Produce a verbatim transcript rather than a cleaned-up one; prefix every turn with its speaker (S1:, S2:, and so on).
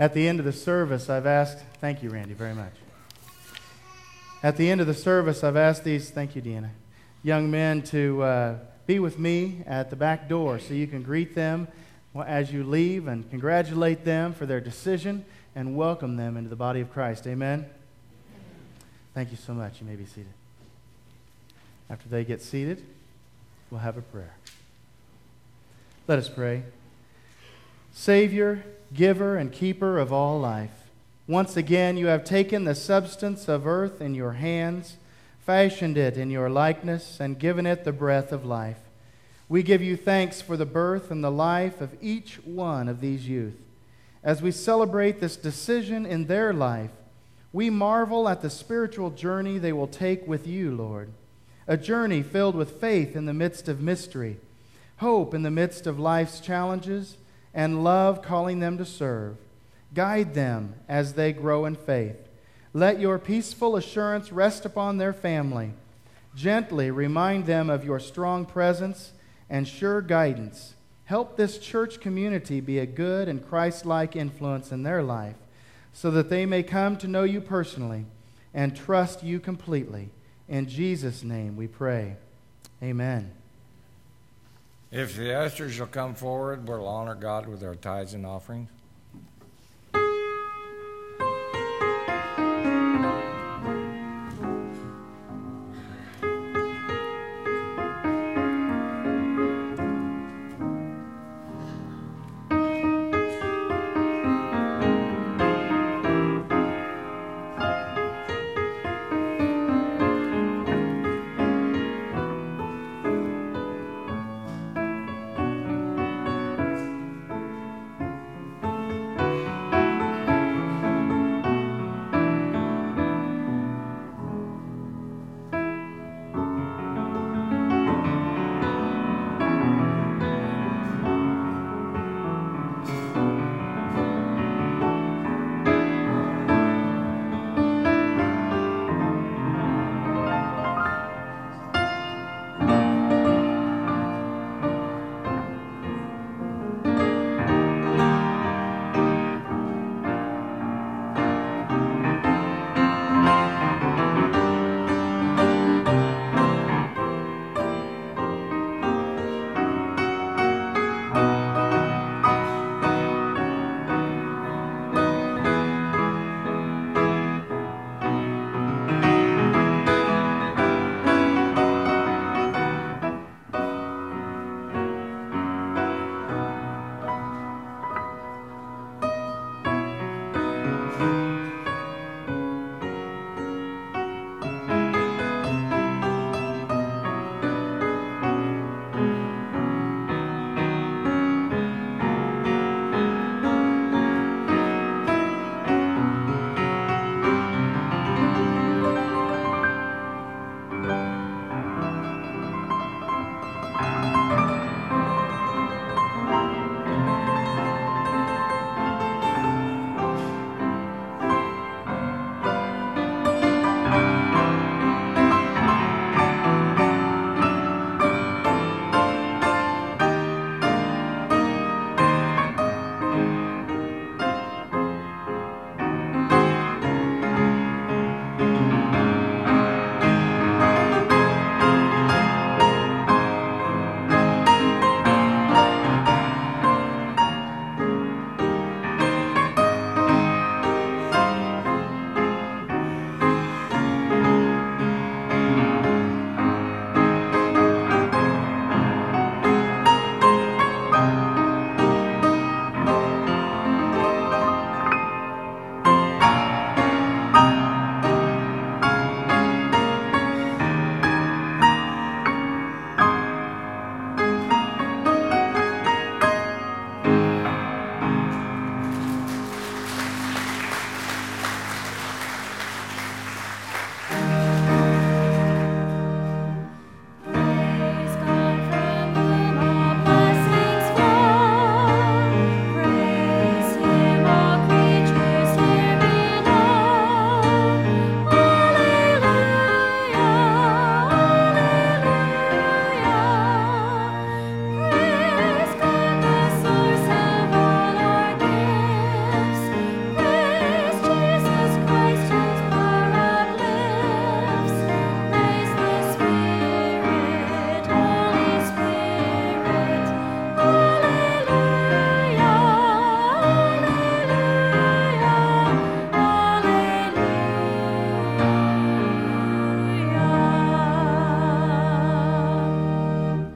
S1: At the end of the service, I've asked, thank you, Randy, very much. At the end of the service, I've asked these, thank you, Deanna, young men to uh, be with me at the back door so you can greet them as you leave and congratulate them for their decision and welcome them into the body of Christ. Amen? Thank you so much. You may be seated. After they get seated, we'll have a prayer. Let us pray. Savior, giver, and keeper of all life, once again you have taken the substance of earth in your hands, fashioned it in your likeness, and given it the breath of life. We give you thanks for the birth and the life of each one of these youth. As we celebrate this decision in their life, we marvel at the spiritual journey they will take with you, Lord. A journey filled with faith in the midst of mystery, hope in the midst of life's challenges, and love calling them to serve. Guide them as they grow in faith. Let your peaceful assurance rest upon their family. Gently remind them of your strong presence and sure guidance. Help this church community be a good and Christ-like influence in their life so that they may come to know you personally and trust you completely. In Jesus' name we pray. Amen.
S2: If the ushers will come forward, we'll honor God with our tithes and offerings.